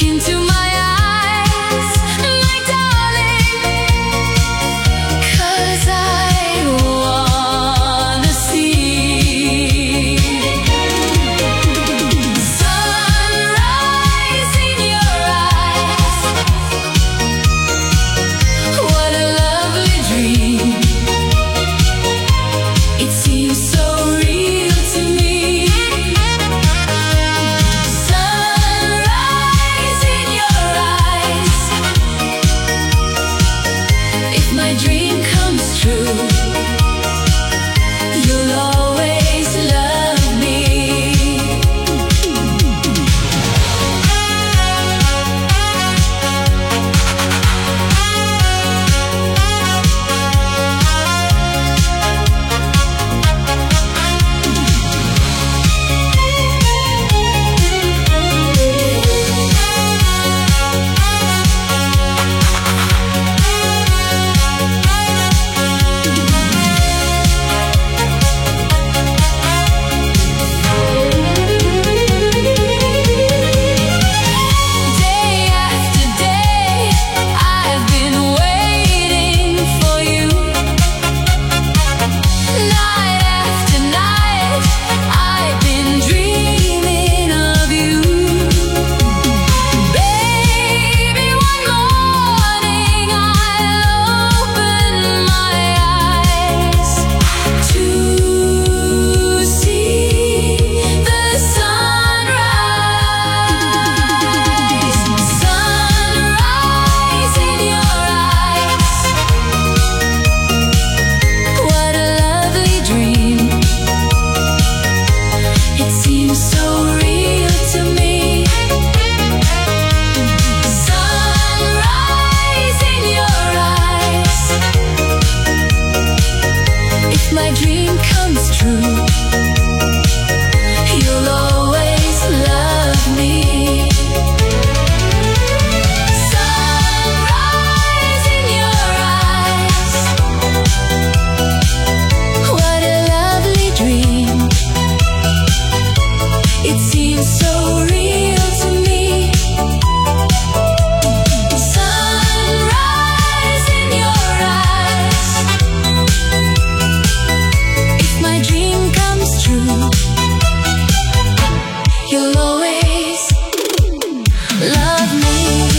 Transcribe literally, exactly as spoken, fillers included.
into my eyes, my darling, 'cause I wanna see sunrise in your eyes. What a lovely dream. It seems so real to me. Sunrise in your eyes. If my dream comes true, you'll always love me. Day after day, I've been waiting for you. Night after night, I've been dreaming of you. Baby, one morning I'll open my eyes to see the sunrise. Sunrise in your eyes. What a lovely dream. It seems so real to me. Sunrise in your eyes. If my dream comes true, you'll always love me. Sunrise in your eyes. What a lovely dream. It seems so real to me. Sunrise in your eyes. If my dream comes true, you'll always love me.